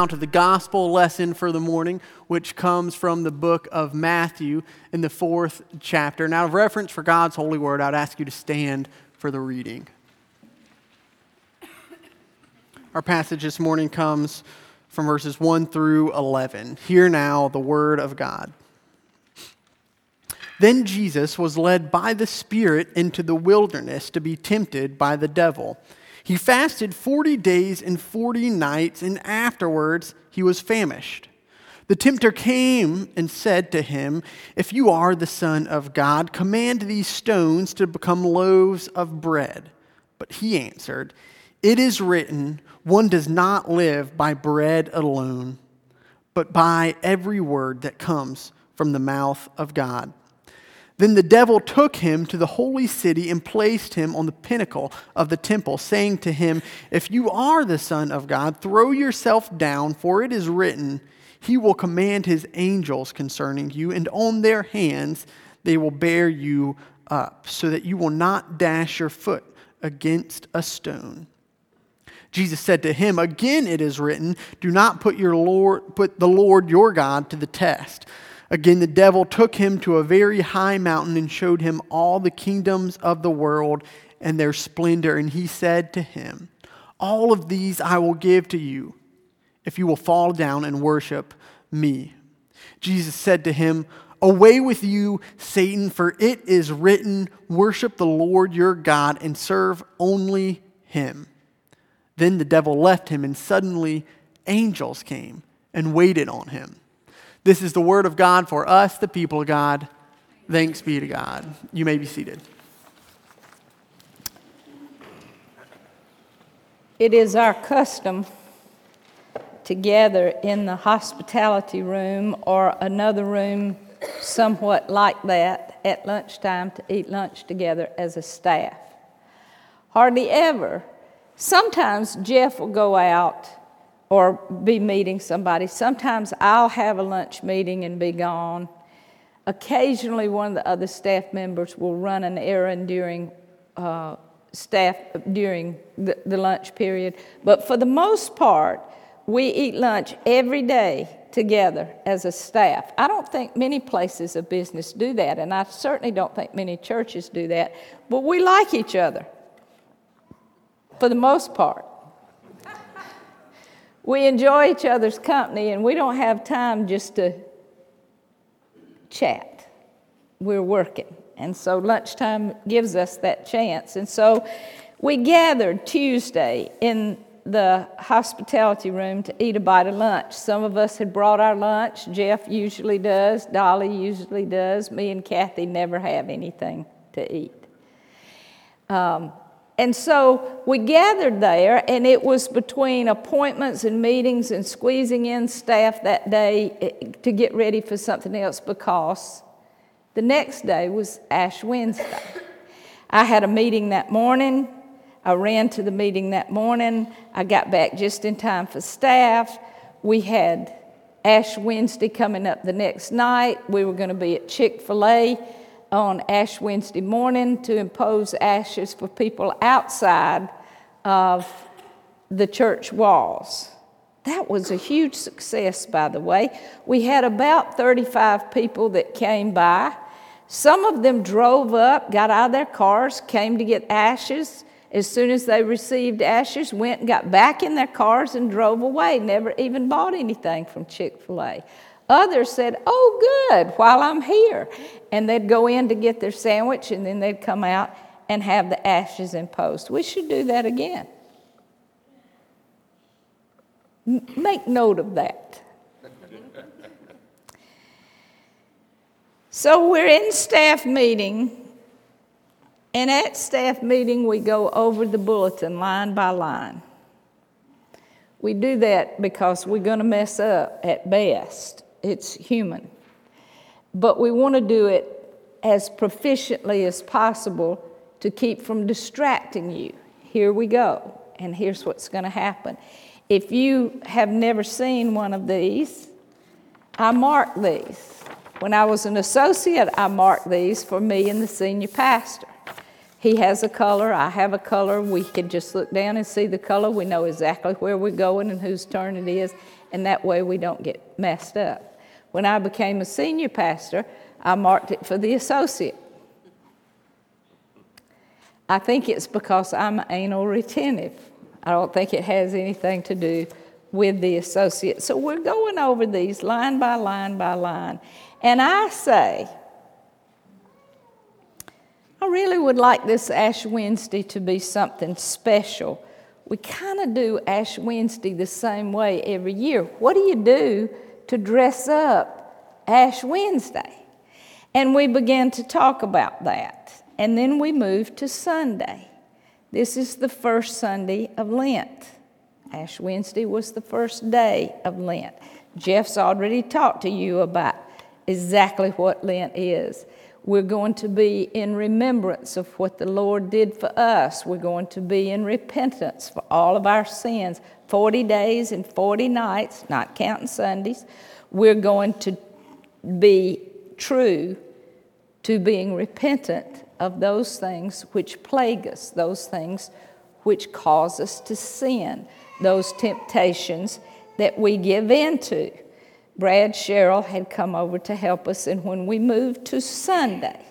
now to the gospel lesson for the morning, which comes from the book of Matthew in the 4th chapter. Now, of reference for God's holy word, I'd ask you to stand for the reading. Our passage this morning comes from verses 1 through 11. Hear now the word of God. Then Jesus was led by the Spirit into the wilderness to be tempted by the devil. He fasted 40 days and 40 nights, and afterwards he was famished. The tempter came and said to him, "If you are the Son of God, command these stones to become loaves of bread." But he answered, "It is written, one does not live by bread alone, but by every word that comes from the mouth of God." Then the devil took him to the holy city and placed him on the pinnacle of the temple, saying to him, "If you are the Son of God, throw yourself down, for it is written, He will command His angels concerning you, and on their hands they will bear you up, so that you will not dash your foot against a stone." Jesus said to him, "Again it is written, do not put the Lord your God to the test." Again, the devil took him to a very high mountain and showed him all the kingdoms of the world and their splendor. And he said to him, "All of these I will give to you if you will fall down and worship me." Jesus said to him, "Away with you, Satan, for it is written, worship the Lord your God and serve only Him." Then the devil left him, and suddenly angels came and waited on him. This is the word of God for us, the people of God. Thanks be to God. You may be seated. It is our custom to gather in the hospitality room or another room somewhat like that at lunchtime to eat lunch together as a staff. Hardly ever. Sometimes Jeff will go out or be meeting somebody. Sometimes I'll have a lunch meeting and be gone. Occasionally, one of the other staff members will run an errand during the lunch period. But for the most part, we eat lunch every day together as a staff. I don't think many places of business do that, and I certainly don't think many churches do that. But we like each other for the most part. We enjoy each other's company, and we don't have time just to chat. We're working, and so lunchtime gives us that chance. And so we gathered Tuesday in the hospitality room to eat a bite of lunch. Some of us had brought our lunch. Jeff usually does. Dolly usually does. Me and Kathy never have anything to eat. And so we gathered there, and it was between appointments and meetings and squeezing in staff that day to get ready for something else, because the next day was Ash Wednesday. I had a meeting that morning. I ran to the meeting that morning. I got back just in time for staff. We had Ash Wednesday coming up the next night. We were going to be at Chick-fil-A on Ash Wednesday morning to impose ashes for people outside of the church walls. That was a huge success, by the way. We had about 35 people that came by. Some of them drove up, got out of their cars, came to get ashes. As soon as they received ashes, went and got back in their cars and drove away, never even bought anything from Chick-fil-A. Others said, "Oh, good, while I'm here." And they'd go in to get their sandwich, and then they'd come out and have the ashes imposed. We should do that again. Make note of that. So we're in staff meeting, and at staff meeting we go over the bulletin line by line. We do that because we're going to mess up at best. It's human. But we want to do it as proficiently as possible to keep from distracting you. Here we go, and here's what's going to happen. If you have never seen one of these, I mark these. When I was an associate, I marked these for me and the senior pastor. He has a color, I have a color. We can just look down and see the color. We know exactly where we're going and whose turn it is. and that way we don't get messed up. When I became a senior pastor, I marked it for the associate. I think it's because I'm anal retentive. I don't think it has anything to do with the associate. So we're going over these line by line by line. And I say, I really would like this Ash Wednesday to be something special. We kind of do Ash Wednesday the same way every year. What do you do to dress up Ash Wednesday? And we began to talk about that. And then we moved to Sunday. This is the first Sunday of Lent. Ash Wednesday was the first day of Lent. Jeff's already talked to you about exactly what Lent is. We're going to be in remembrance of what the Lord did for us. We're going to be in repentance for all of our sins. 40 days and 40 nights, not counting Sundays. We're going to be true to being repentant of those things which plague us, those things which cause us to sin, those temptations that we give into. Brad Sherrill had come over to help us, and when we moved to Sunday,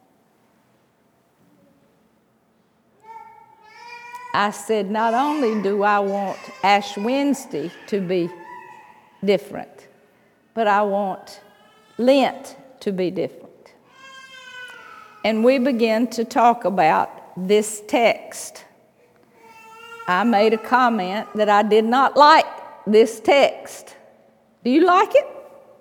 I said, not only do I want Ash Wednesday to be different, but I want Lent to be different. And we began to talk about this text. I made a comment that I did not like this text. Do you like it?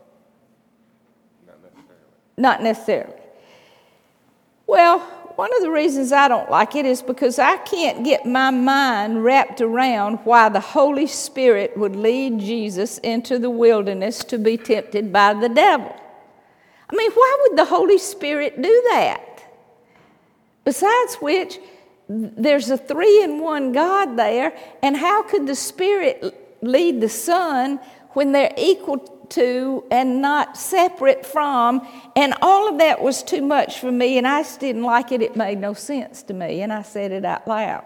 Not necessarily. Not necessarily. Well, one of the reasons I don't like it is because I can't get my mind wrapped around why the Holy Spirit would lead Jesus into the wilderness to be tempted by the devil. I mean, why would the Holy Spirit do that? Besides which, there's a 3-in-1 God there, and how could the Spirit lead the Son when they're equal to and not separate from? And all of that was too much for me, and I just didn't like it. It made no sense to me, and I said it out loud.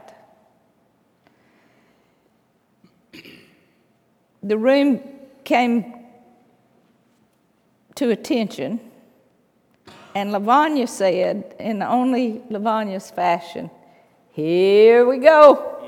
The room came to attention, and Lavanya said, in only Lavanya's fashion, "Here we go."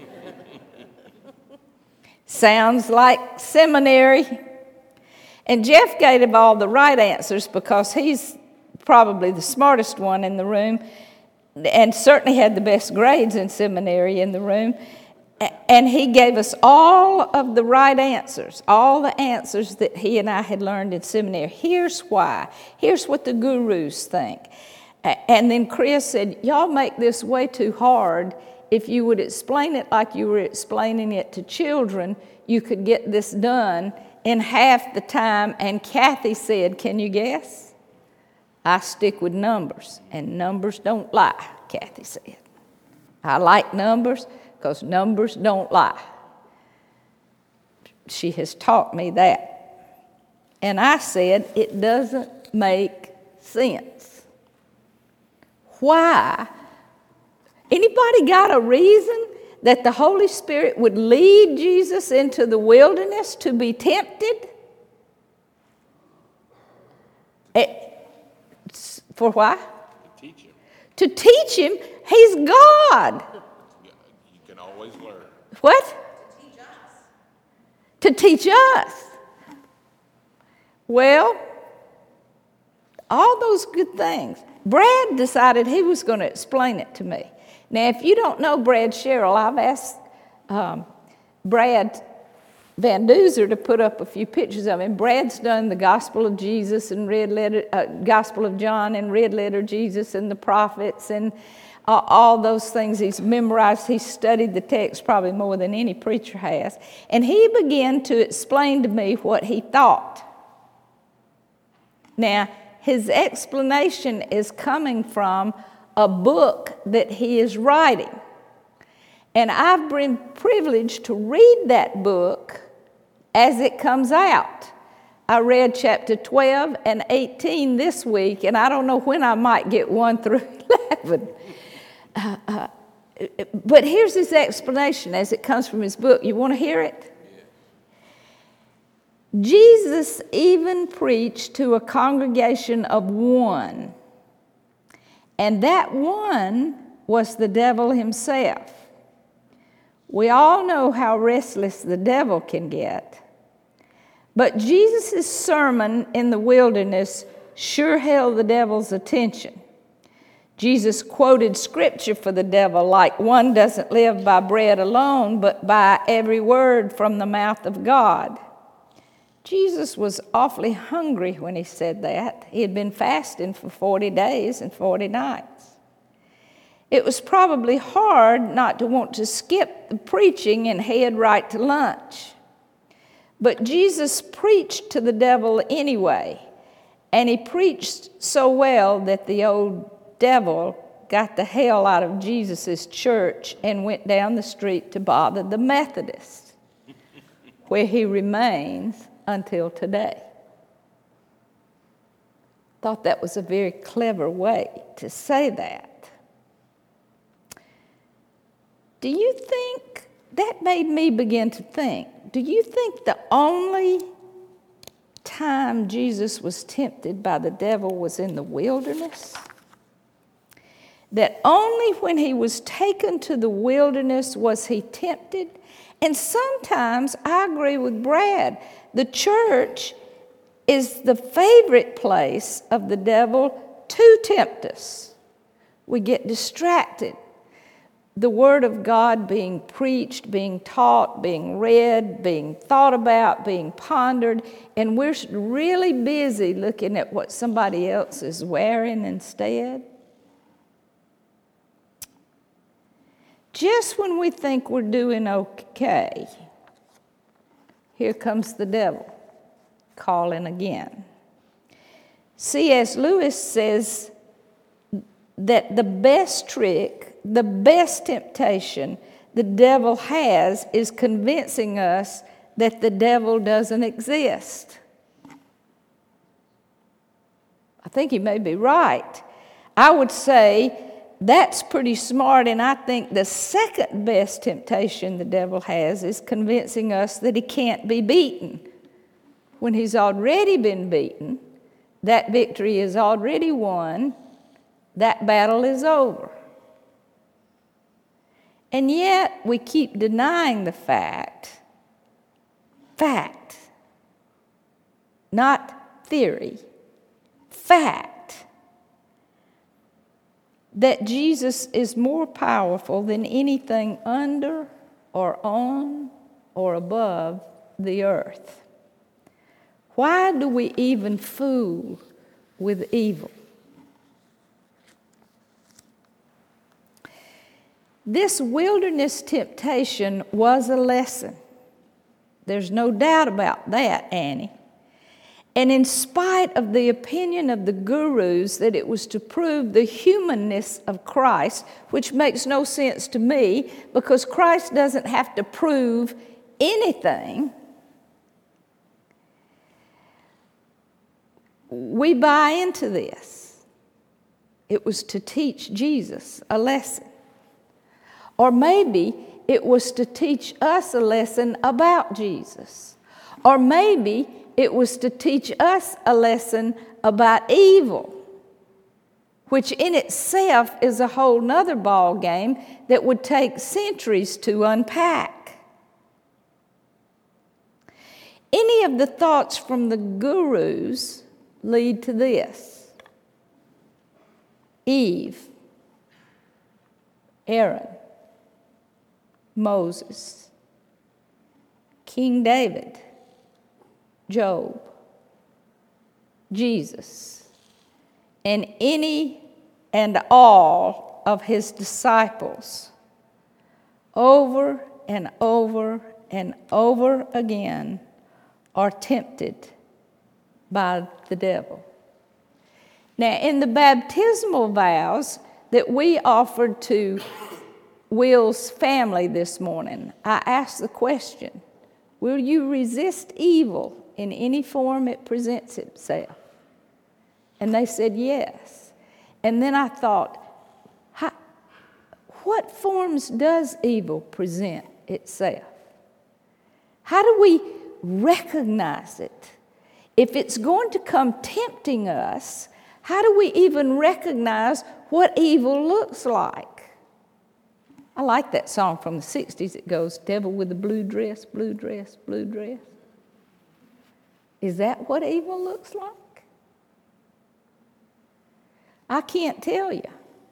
Sounds like seminary. And Jeff gave all the right answers because he's probably the smartest one in the room and certainly had the best grades in seminary in the room. And he gave us all of the right answers, all the answers that he and I had learned in seminary. Here's why. Here's what the gurus think. And then Chris said, y'all make this way too hard. If you would explain it like you were explaining it to children, you could get this done in half the time. And Kathy said, can you guess? I stick with numbers, and numbers don't lie, Kathy said. I like numbers because numbers don't lie. She has taught me that. And I said, it doesn't make sense. Why? Anybody got a reason that the Holy Spirit would lead Jesus into the wilderness to be tempted? For why? To teach him. To teach him. He's God. You can always learn. What? To teach us. To teach us. Well, all those good things. Brad decided he was going to explain it to me. Now, if you don't know Brad Sherrill, I've asked Brad Van Duzer to put up a few pictures of him. Brad's done the Gospel of Jesus and Red Letter, Gospel of John and Red Letter Jesus and the prophets and all those things. He's memorized. He's studied the text probably more than any preacher has. And he began to explain to me what he thought. Now, his explanation is coming from a book that he is writing. And I've been privileged to read that book as it comes out. I read chapter 12 and 18 this week, and I don't know when I might get 1 through 11. But here's his explanation as it comes from his book. You want to hear it? Jesus even preached to a congregation of one, and that one was the devil himself. We all know how restless the devil can get, but Jesus' sermon in the wilderness sure held the devil's attention. Jesus quoted scripture for the devil, like one doesn't live by bread alone, but by every word from the mouth of God. Jesus was awfully hungry when he said that. He had been fasting for 40 days and 40 nights. It was probably hard not to want to skip the preaching and head right to lunch. But Jesus preached to the devil anyway, and he preached so well that the old devil got the hell out of Jesus' church and went down the street to bother the Methodists, where he remains until today. Thought that was a very clever way to say that. Do you think, that made me begin to think, do you think the only time Jesus was tempted by the devil was in the wilderness? That only when he was taken to the wilderness was he tempted? And sometimes, I agree with Brad, the church is the favorite place of the devil to tempt us. We get distracted. The Word of God being preached, being taught, being read, being thought about, being pondered, and we're really busy looking at what somebody else is wearing instead. Just when we think we're doing okay, here comes the devil calling again. C.S. Lewis says that the best trick, the best temptation the devil has is convincing us that the devil doesn't exist. I think he may be right. I would say that's pretty smart, and I think the second best temptation the devil has is convincing us that he can't be beaten. When he's already been beaten, that victory is already won, that battle is over. And yet we keep denying the fact, not theory, fact, that Jesus is more powerful than anything under or on or above the earth. Why do we even fool with evil? This wilderness temptation was a lesson. There's no doubt about that, Annie. And in spite of the opinion of the gurus that it was to prove the humanness of Christ, which makes no sense to me because Christ doesn't have to prove anything, we buy into this. It was to teach Jesus a lesson. Or maybe it was to teach us a lesson about Jesus. Or maybe it was to teach us a lesson about evil, which in itself is a whole nother ball game that would take centuries to unpack. Any of the thoughts from the gurus lead to this: Eve, Aaron, Moses, King David, Job, Jesus, and any and all of his disciples over and over and over again are tempted by the devil. Now, in the baptismal vows that we offered to Will's family this morning, I asked the question, will you resist evil in any form it presents itself? And they said yes. And then I thought, what forms does evil present itself? How do we recognize it? If it's going to come tempting us, how do we even recognize what evil looks like? I like that song from the 60s. It goes, devil with the blue dress, blue dress, blue dress. Is that what evil looks like? I can't tell you.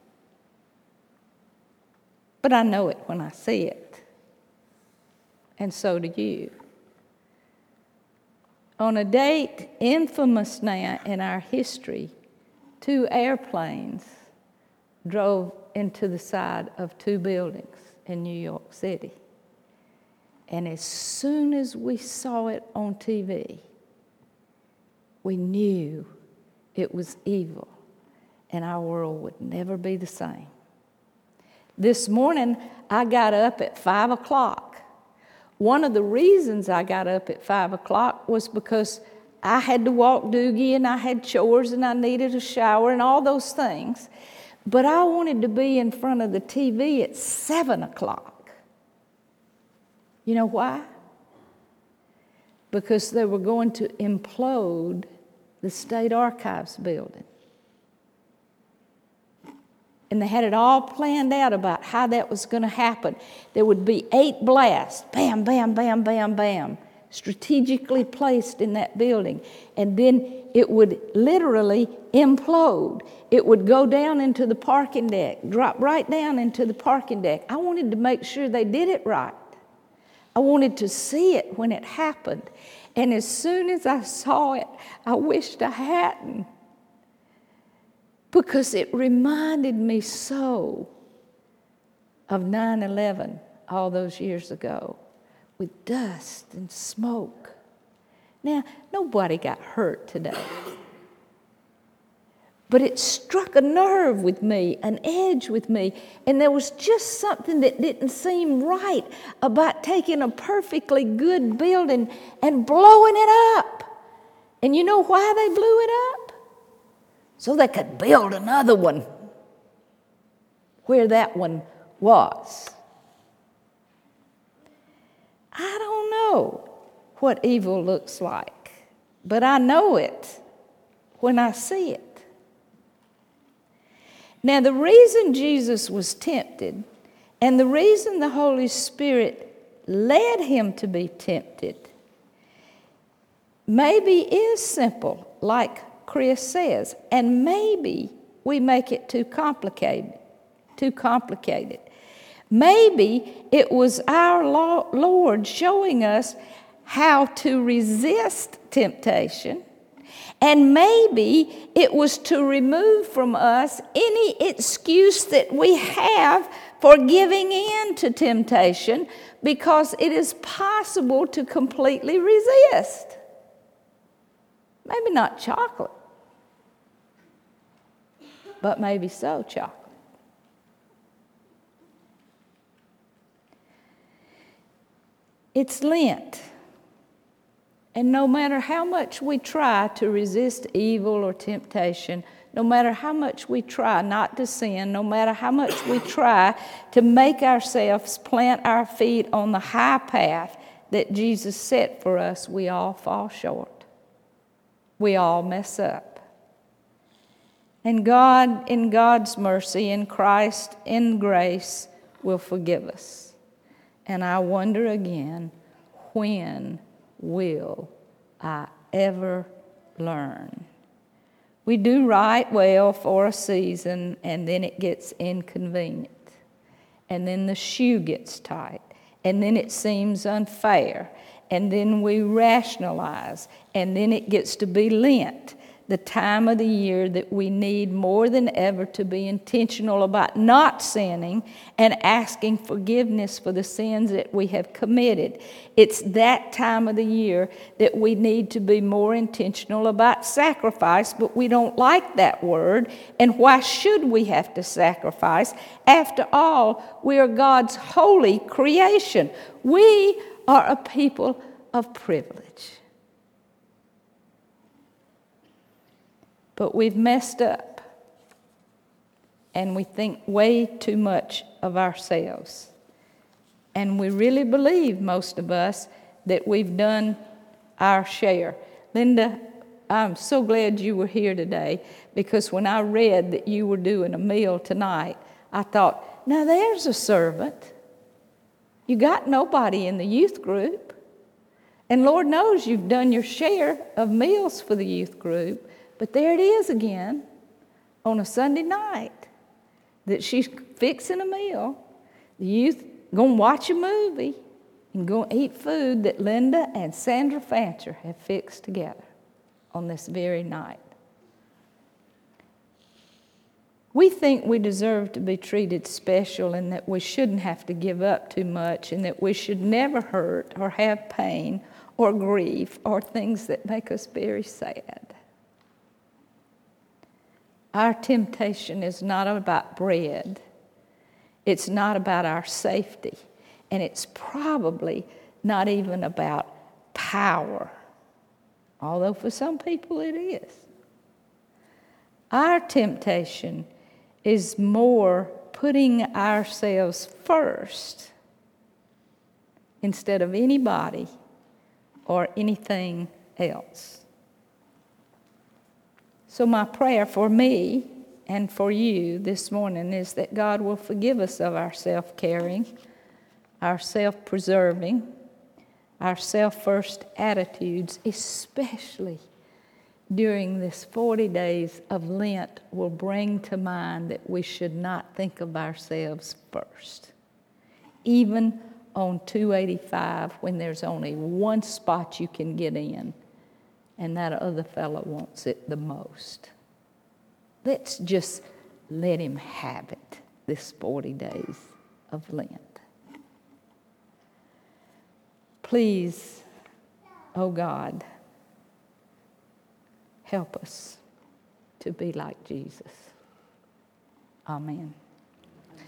But I know it when I see it. And so do you. On a date infamous now in our history, 2 airplanes drove into the side of 2 buildings in New York City. And as soon as we saw it on TV, we knew it was evil and our world would never be the same. This morning, I got up at 5 o'clock. One of the reasons I got up at 5 o'clock was because I had to walk Doogie and I had chores and I needed a shower and all those things. But I wanted to be in front of the TV at 7 o'clock. You know why? Because they were going to implode the State Archives building. And they had it all planned out about how that was going to happen. There would be 8 blasts, bam, bam, bam, bam, bam, strategically placed in that building. And then it would literally implode. It would go down into the parking deck, drop right down into the parking deck. I wanted to make sure they did it right. I wanted to see it when it happened. And as soon as I saw it, I wished I hadn't. Because it reminded me so of 9/11 all those years ago with dust and smoke. Now, nobody got hurt today. But it struck a nerve with me, an edge with me, and there was just something that didn't seem right about taking a perfectly good building and blowing it up. And you know why they blew it up? So they could build another one where that one was. I don't know what evil looks like, but I know it when I see it. Now, the reason Jesus was tempted and the reason the Holy Spirit led him to be tempted maybe is simple, like Chris says, and maybe we make it too complicated. Maybe it was our Lord showing us how to resist temptation, and maybe it was to remove from us any excuse that we have for giving in to temptation, because it is possible to completely resist. Maybe not chocolate, but maybe so chocolate. It's Lent. And no matter how much we try to resist evil or temptation, no matter how much we try not to sin, no matter how much we try to make ourselves plant our feet on the high path that Jesus set for us, we all fall short. We all mess up. And God, in God's mercy, in Christ, in grace, will forgive us. And I wonder again, when will I ever learn? We do right well for a season, and then it gets inconvenient. And then the shoe gets tight. And then it seems unfair. And then we rationalize. And then it gets to be Lent, the time of the year that we need more than ever to be intentional about not sinning and asking forgiveness for the sins that we have committed. It's that time of the year that we need to be more intentional about sacrifice, but we don't like that word. And why should we have to sacrifice? After all, we are God's holy creation. We are a people of privilege. But we've messed up, and we think way too much of ourselves. And we really believe, most of us, that we've done our share. Linda, I'm so glad you were here today, because when I read that you were doing a meal tonight, I thought, now there's a servant. You got nobody in the youth group. And Lord knows you've done your share of meals for the youth group, but there it is again on a Sunday night that she's fixing a meal. The youth going to watch a movie and going to eat food that Linda and Sandra Fancher have fixed together on this very night. We think we deserve to be treated special, and that we shouldn't have to give up too much, and that we should never hurt or have pain or grief or things that make us very sad. Our temptation is not about bread. It's not about our safety. And it's probably not even about power, although for some people it is. Our temptation is more putting ourselves first instead of anybody or anything else. So my prayer for me and for you this morning is that God will forgive us of our self-caring, our self-preserving, our self-first attitudes, especially during this 40 days of Lent, will bring to mind that we should not think of ourselves first. Even on 285, when there's only one spot you can get in, and that other fellow wants it the most. Let's just let him have it this 40 days of Lent. Please, oh God, help us to be like Jesus. Amen.